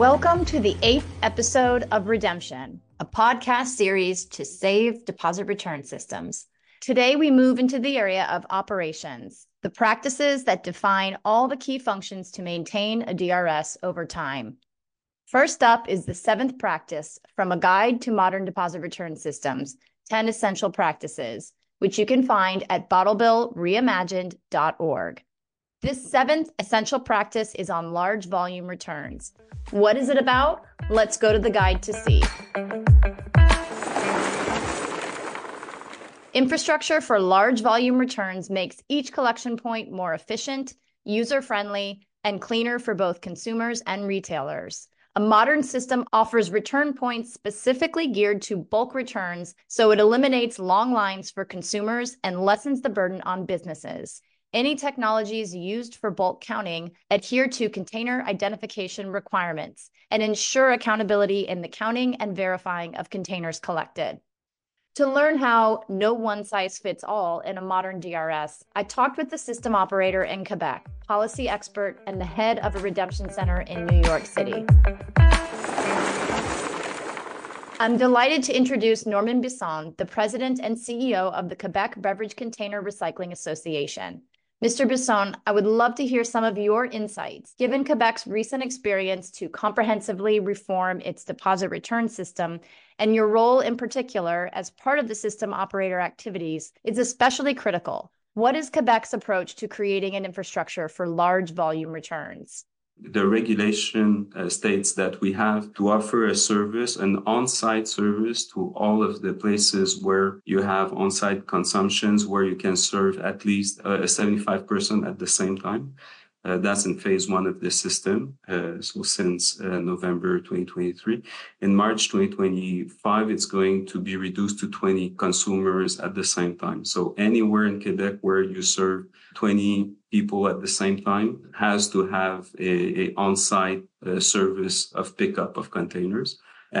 Welcome to the 8th episode of Redemption, a podcast series to save deposit return systems. Today, we move into the area of operations, the practices that define all the key functions to maintain a DRS over time. First up is the 7th practice from A Guide to Modern Deposit Return Systems, 10 Essential Practices, which you can find at bottlebillreimagined.org. This 7th essential practice is on large volume returns. What is it about? Let's go to the guide to see. Infrastructure for large volume returns makes each collection point more efficient, user-friendly, and cleaner for both consumers and retailers. A modern system offers return points specifically geared to bulk returns, so it eliminates long lines for consumers and lessens the burden on businesses. Any technologies used for bulk counting adhere to container identification requirements and ensure accountability in the counting and verifying of containers collected. To learn how no one size fits all in a modern DRS, I talked with the system operator in Quebec, policy expert, and the head of a redemption center in New York City. I'm delighted to introduce Norman Bisson, the president and CEO of the Quebec Beverage Container Recycling Association. Mr. Bisson, I would love to hear some of your insights, given Quebec's recent experience to comprehensively reform its deposit return system, and your role in particular as part of the system operator activities is especially critical. What is Quebec's approach to creating an infrastructure for large volume returns? The regulation states that we have to offer a service, an on-site service to all of the places where you have on-site consumptions, where you can serve at least 75% at the same time. That's in phase 1 of the system. So since November 2023. In March 2025, it's going to be reduced to 20 consumers at the same time. So anywhere in Quebec where you serve 20 people at the same time has to have a on-site service of pickup of containers.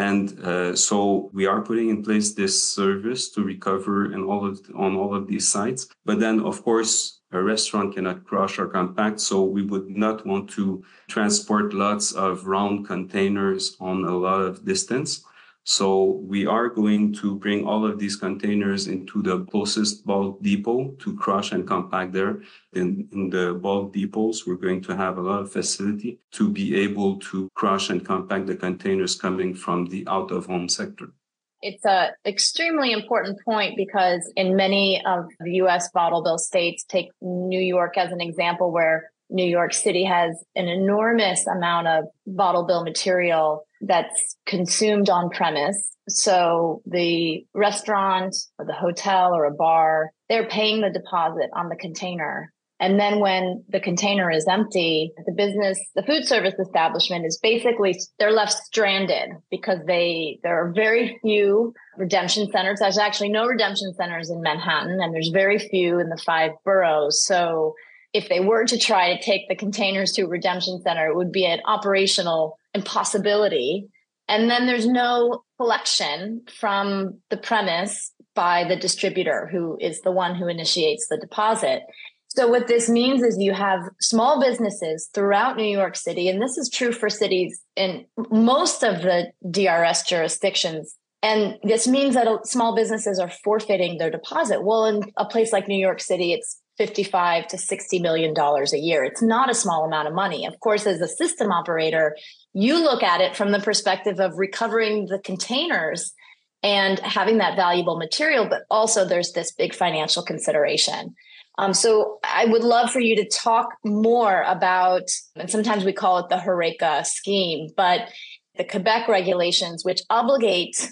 And so we are putting in place this service to recover on all of these sites. But then, of course, a restaurant cannot crush or compact, so we would not want to transport lots of round containers on a lot of distance. So we are going to bring all of these containers into the closest bulk depot to crush and compact there. In the bulk depots, we're going to have a lot of facility to be able to crush and compact the containers coming from the out-of-home sector. It's an extremely important point because in many of the U.S. bottle bill states, take New York as an example, where New York City has an enormous amount of bottle bill material that's consumed on premise. So the restaurant or the hotel or a bar, they're paying the deposit on the container. And then when the container is empty, the food service establishment is basically, they're left stranded because there are very few redemption centers. There's actually no redemption centers in Manhattan, and there's very few in the 5 boroughs. So if they were to try to take the containers to a redemption center, it would be an operational impossibility. And then there's no collection from the premise by the distributor, who is the one who initiates the deposit. So what this means is you have small businesses throughout New York City, and this is true for cities in most of the DRS jurisdictions. And this means that small businesses are forfeiting their deposit. Well, in a place like New York City, it's $55 to $60 million a year. It's not a small amount of money. Of course, as a system operator, you look at it from the perspective of recovering the containers and having that valuable material, but also there's this big financial consideration. So I would love for you to talk more about, and sometimes we call it the HORECA scheme, but the Quebec regulations, which obligate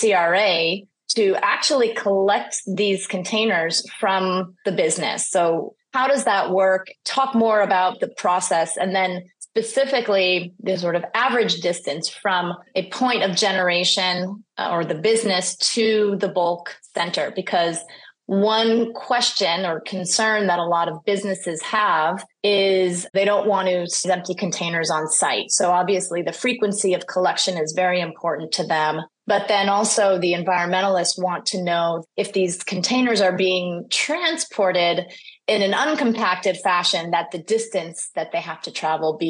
QBCRA to actually collect these containers from the business. So how does that work? Talk more about the process, and then specifically the sort of average distance from a point of generation or the business to the bulk center, because one question or concern that a lot of businesses have is they don't want to see empty containers on site. So obviously the frequency of collection is very important to them. But then also the environmentalists want to know if these containers are being transported in an uncompacted fashion, that the distance that they have to travel be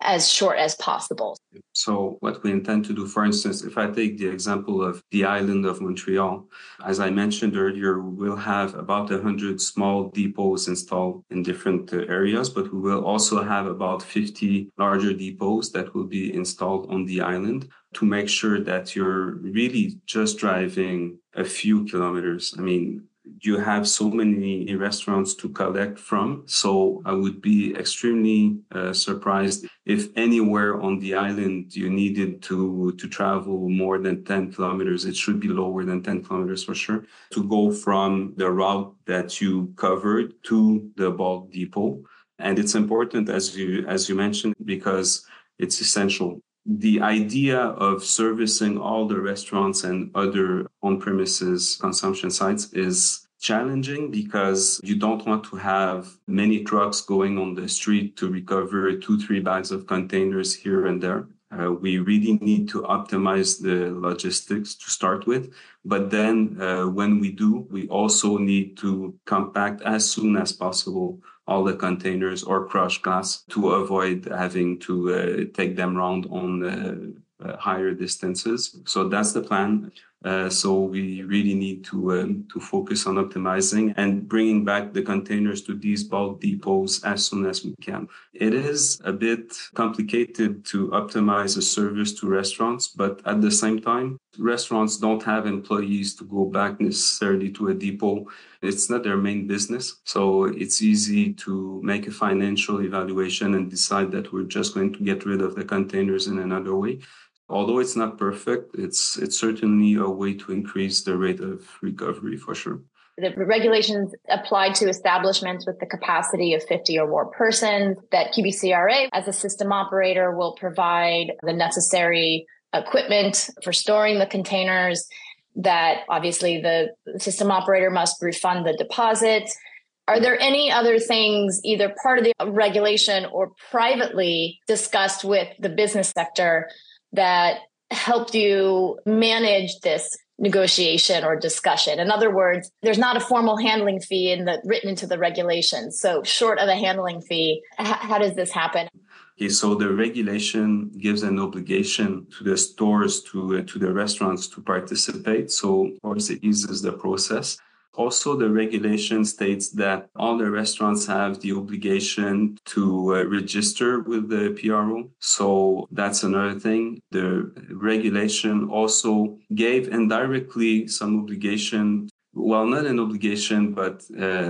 as short as possible. So what we intend to do, for instance, if I take the example of the island of Montreal, as I mentioned earlier, we'll have about 100 small depots installed in different areas, but we will also have about 50 larger depots that will be installed on the island to make sure that you're really just driving a few kilometers. I mean, you have so many restaurants to collect from. So I would be extremely surprised if anywhere on the island you needed to travel more than 10 kilometers. It should be lower than 10 kilometers for sure to go from the route that you covered to the bulk depot. And it's important, as you mentioned, because it's essential. The idea of servicing all the restaurants and other on-premises consumption sites is challenging because you don't want to have many trucks going on the street to recover 2-3 bags of containers here and there. We really need to optimize the logistics to start with. But then when we do, we also need to compact as soon as possible all the containers or crushed glass to avoid having to take them around on higher distances. So that's the plan. So we really need to focus on optimizing and bringing back the containers to these bulk depots as soon as we can. It is a bit complicated to optimize a service to restaurants, but at the same time, restaurants don't have employees to go back necessarily to a depot. It's not their main business. So it's easy to make a financial evaluation and decide that we're just going to get rid of the containers in another way. Although it's not perfect, it's certainly a way to increase the rate of recovery for sure. The regulations apply to establishments with the capacity of 50 or more persons, that QBCRA as a system operator will provide the necessary equipment for storing the containers, that obviously the system operator must refund the deposit. Are there any other things, either part of the regulation or privately discussed with the business sector, that helped you manage this negotiation or discussion? In other words, there's not a formal handling fee written into the regulations. So short of a handling fee, how does this happen? Okay, so the regulation gives an obligation to the stores, to the restaurants to participate. So of course it eases the process. Also, the regulation states that all the restaurants have the obligation to register with the PRO. So that's another thing. The regulation also gave indirectly some obligation, well, not an obligation, but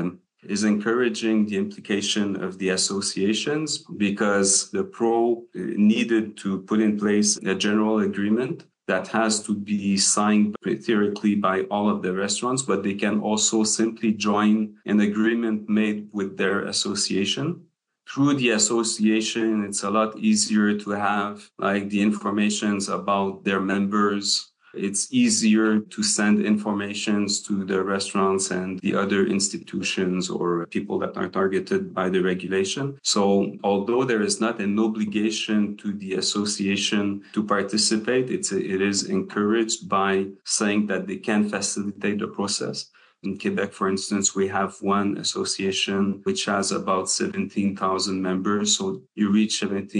is encouraging the implication of the associations, because the PRO needed to put in place a general agreement that has to be signed theoretically by all of the restaurants, but they can also simply join an agreement made with their association. Through the association, it's a lot easier to have the informations about their members. It's easier to send informations to the restaurants and the other institutions or people that are targeted by the regulation. So although there is not an obligation to the association to participate, it is encouraged by saying that they can facilitate the process. In Quebec, for instance, we have one association which has about 17,000 members. So you reach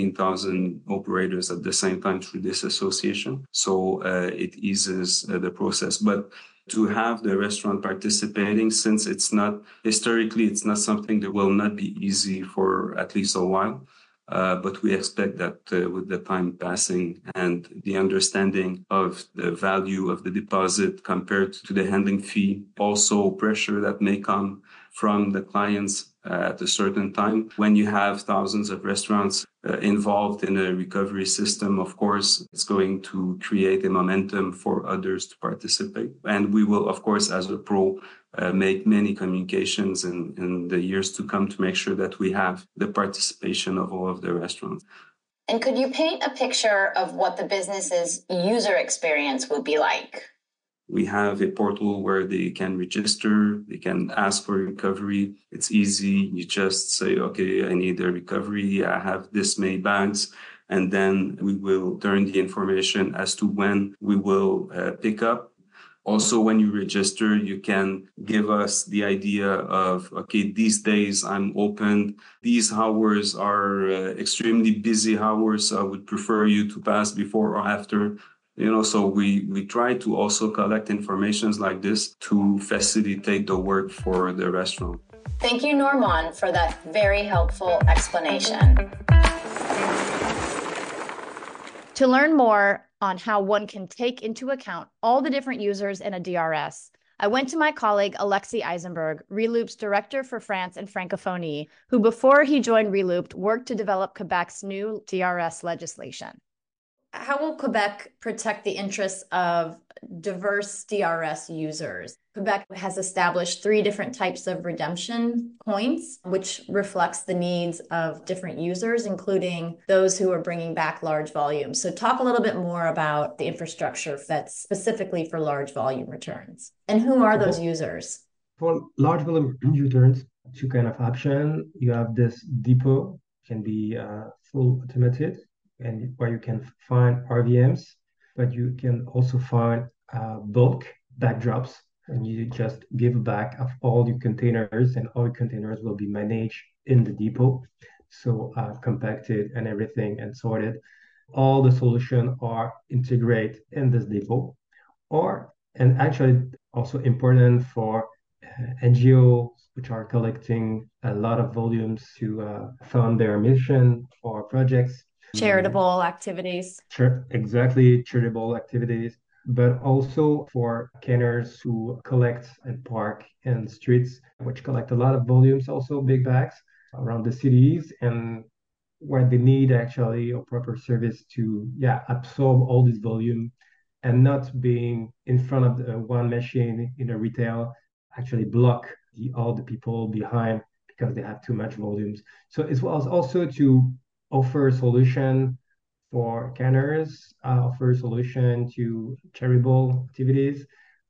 17,000 operators at the same time through this association. So it eases the process. But to have the restaurant participating, since historically, it's not something that will not be easy for at least a while. But we expect that with the time passing and the understanding of the value of the deposit compared to the handling fee, also pressure that may come from the clients at a certain time. When you have thousands of restaurants involved in a recovery system, of course, it's going to create a momentum for others to participate. And we will, of course, as a PRO, make many communications in the years to come to make sure that we have the participation of all of the restaurants. And could you paint a picture of what the business's user experience will be like? We have a portal where they can register, they can ask for recovery. It's easy. You just say, okay, I need a recovery. I have this many bags. And then we will turn the information as to when we will pick up. Also, when you register, you can give us the idea of, okay, these days I'm open. These hours are extremely busy hours. So I would prefer you to pass before or after. So we try to also collect informations like this to facilitate the work for the restaurant. Thank you, Normand, for that very helpful explanation. To learn more on how one can take into account all the different users in a DRS, I went to my colleague Alexis Eisenberg, Reloop's director for France and Francophonie, who before he joined Reloop worked to develop Quebec's new DRS legislation. How will Quebec protect the interests of diverse DRS users? Quebec has established 3 different types of redemption points, which reflects the needs of different users, including those who are bringing back large volumes. So talk a little bit more about the infrastructure that's specifically for large volume returns. And who are those users? For large volume returns, 2 kind of option. You have this depot, can be full automated, and where you can find RVMs, but you can also find bulk backdrops, and you just give back of all your containers, and all your containers will be managed in the depot. So compacted and everything and sorted. All the solutions are integrated in this depot. And actually also important for NGOs, which are collecting a lot of volumes to fund their mission or projects. Charitable activities. Exactly, charitable activities, but also for canners who collect and park in streets, which collect a lot of volumes, also big bags around the cities, and where they need actually a proper service to absorb all this volume and not being in front of the one machine in a retail, actually block all the people behind because they have too much volumes. So it was also to offer a solution for canners, offer a solution to charitable activities,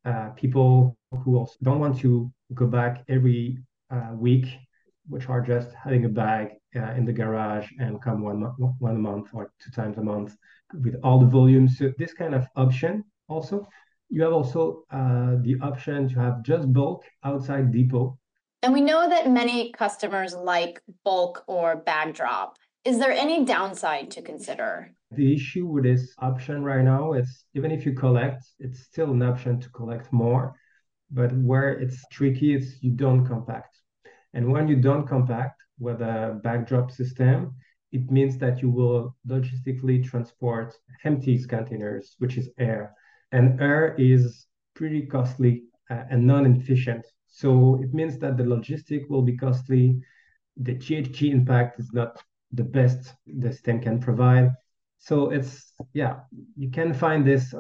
people who also don't want to go back every week, which are just having a bag in the garage and come one month or 2 times a month with all the volumes. So this kind of option also. You have also the option to have just bulk outside depot. And we know that many customers like bulk or bag drop. Is there any downside to consider? The issue with this option right now is even if you collect, it's still an option to collect more. But where it's tricky is you don't compact. And when you don't compact with a bag drop system, it means that you will logistically transport empty containers, which is air. And air is pretty costly and non-efficient. So it means that the logistic will be costly. The GHG impact is not the best the system can provide. So it's, you can find this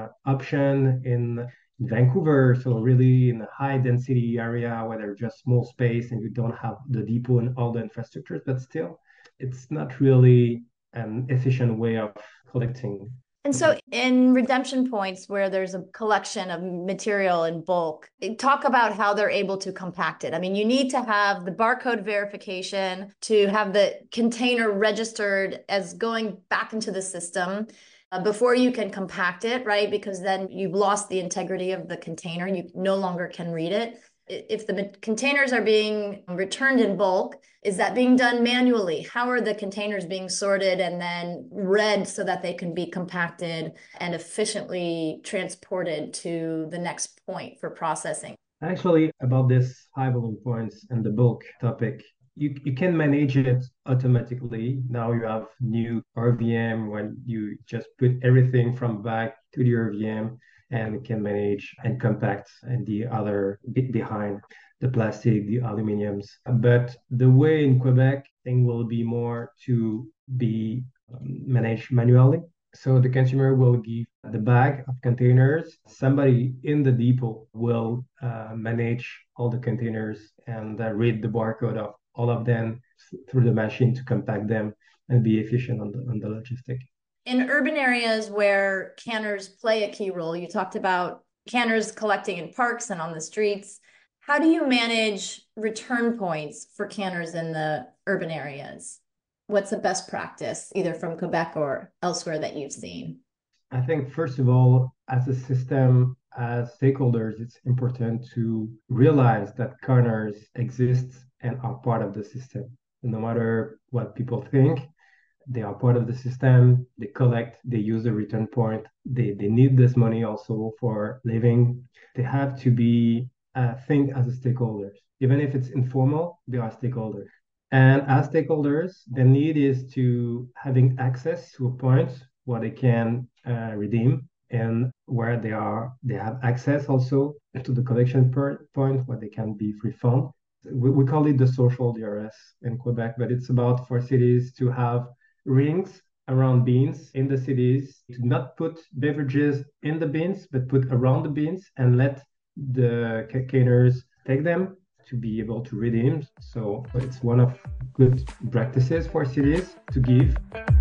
option in Vancouver, so really in a high density area where there's just small space and you don't have the depot and all the infrastructures, but still, it's not really an efficient way of collecting. And so in redemption points where there's a collection of material in bulk, talk about how they're able to compact it. I mean, you need to have the barcode verification to have the container registered as going back into the system before you can compact it, right? Because then you've lost the integrity of the container. You no longer can read it. If the containers are being returned in bulk, is that being done manually? How are the containers being sorted and then read so that they can be compacted and efficiently transported to the next point for processing? Actually, about this high volume points and the bulk topic, you can manage it automatically. Now you have new RVM when you just put everything from bag to the RVM, and can manage and compact and the other bit behind the plastic, the aluminiums. But the way in Quebec, thing will be more to be managed manually. So the consumer will give the bag of containers. Somebody in the depot will manage all the containers and read the barcode of all of them through the machine to compact them and be efficient on the logistic. In urban areas where canners play a key role, you talked about canners collecting in parks and on the streets. How do you manage return points for canners in the urban areas? What's the best practice, either from Quebec or elsewhere, that you've seen? I think, first of all, as a system, as stakeholders, it's important to realize that corners exist and are part of the system. No matter what people think, they are part of the system. They collect, they use the return point. They need this money also for living. They have to be think as a stakeholders. Even if it's informal, they are stakeholders. And as stakeholders, the need is to having access to a point where they can redeem and where they have access also to the collection point where they can be free fund. We call it the social DRS in Quebec, but it's about for cities to have rings around beans in the cities, to not put beverages in the bins, but put around the bins and let the caners take them to be able to redeem. So it's one of good practices for cities to give.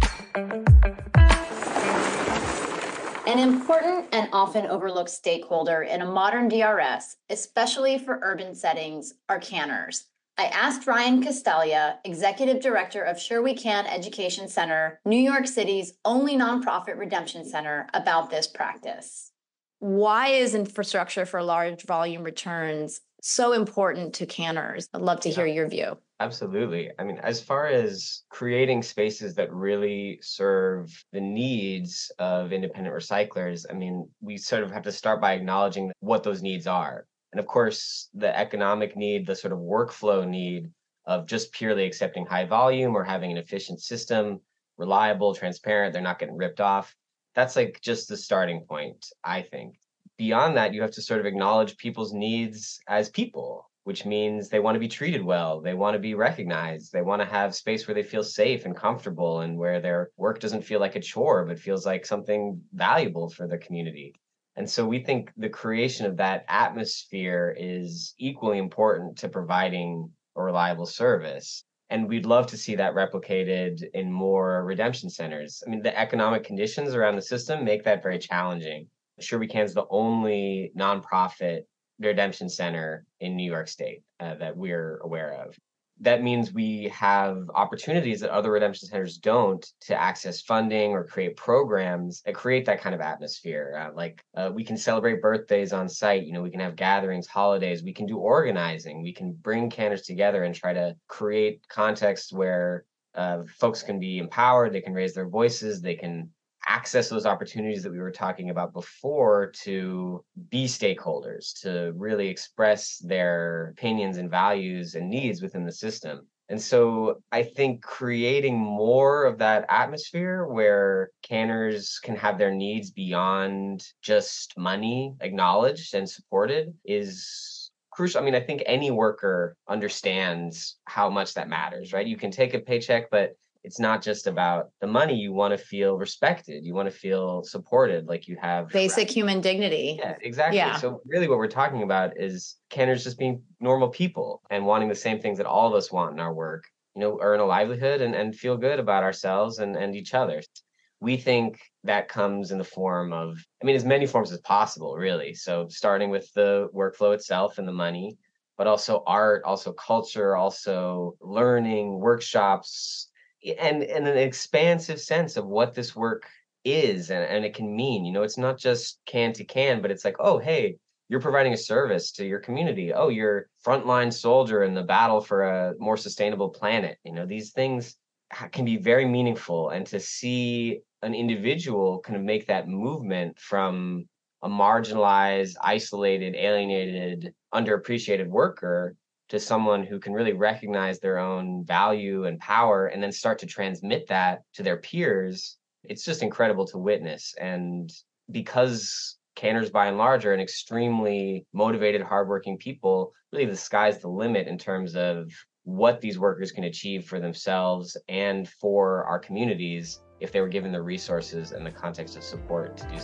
An important and often overlooked stakeholder in a modern DRS, especially for urban settings, are canners. I asked Ryan Castaglia, Executive Director of Sure We Can Education Center, New York City's only nonprofit redemption center, about this practice. Why is infrastructure for large volume returns so important to canners? I'd love to hear your view. Absolutely. I mean, as far as creating spaces that really serve the needs of independent recyclers, I mean, we sort of have to start by acknowledging what those needs are. And of course, the economic need, the sort of workflow need of just purely accepting high volume or having an efficient system, reliable, transparent, they're not getting ripped off. That's like just the starting point, I think. Beyond that, you have to sort of acknowledge people's needs as people, which means they want to be treated well. They want to be recognized. They want to have space where they feel safe and comfortable and where their work doesn't feel like a chore, but feels like something valuable for the community. And so we think the creation of that atmosphere is equally important to providing a reliable service. And we'd love to see that replicated in more redemption centers. I mean, the economic conditions around the system make that very challenging. Sure We Can is the only nonprofit redemption center in New York State that we're aware of. That means we have opportunities that other redemption centers don't to access funding or create programs that create that kind of atmosphere. We can celebrate birthdays on site. We can have gatherings, holidays. We can do organizing. We can bring canners together and try to create contexts where folks can be empowered. They can raise their voices. They can access those opportunities that we were talking about before to be stakeholders, to really express their opinions and values and needs within the system. And so I think creating more of that atmosphere where canners can have their needs beyond just money acknowledged and supported is crucial. I mean, I think any worker understands how much that matters, right? You can take a paycheck, but it's not just about the money. You want to feel respected. You want to feel supported, like you have basic human dignity. Yeah, exactly. Yeah. So really what we're talking about is canners just being normal people and wanting the same things that all of us want in our work, earn a livelihood and feel good about ourselves and each other. We think that comes in the form of, as many forms as possible, really. So starting with the workflow itself and the money, but also art, also culture, also learning, workshops, and an expansive sense of what this work is and it can mean. It's not just can to can, but it's like, oh, hey, you're providing a service to your community. Oh, you're frontline soldier in the battle for a more sustainable planet. These things can be very meaningful. And to see an individual kind of make that movement from a marginalized, isolated, alienated, underappreciated worker to someone who can really recognize their own value and power and then start to transmit that to their peers, it's just incredible to witness. And because canners by and large are an extremely motivated, hardworking people, really the sky's the limit in terms of what these workers can achieve for themselves and for our communities if they were given the resources and the context of support to do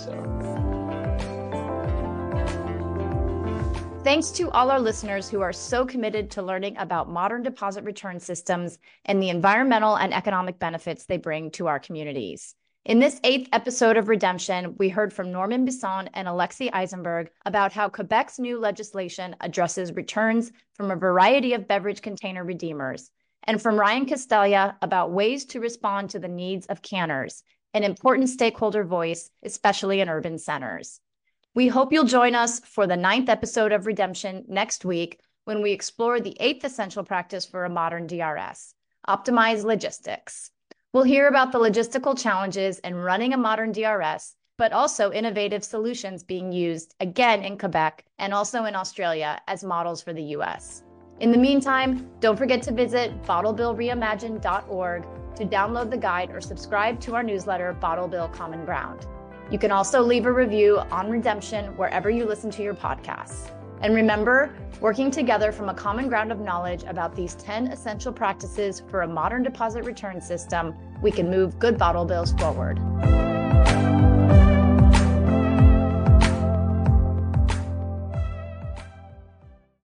so. Thanks to all our listeners who are so committed to learning about modern deposit return systems and the environmental and economic benefits they bring to our communities. In this 8th episode of Redemption, we heard from Norman Bisson and Alexi Eisenberg about how Quebec's new legislation addresses returns from a variety of beverage container redeemers, and from Ryan Castaglia about ways to respond to the needs of canners, an important stakeholder voice, especially in urban centers. We hope you'll join us for the 9th episode of Redemption next week when we explore the 8th essential practice for a modern DRS, optimize logistics. We'll hear about the logistical challenges in running a modern DRS, but also innovative solutions being used again in Quebec and also in Australia as models for the US. In the meantime, don't forget to visit bottlebillreimagined.org to download the guide or subscribe to our newsletter, Bottle Bill Common Ground. You can also leave a review on Redemption wherever you listen to your podcasts. And remember, working together from a common ground of knowledge about these 10 essential practices for a modern deposit return system, we can move good bottle bills forward.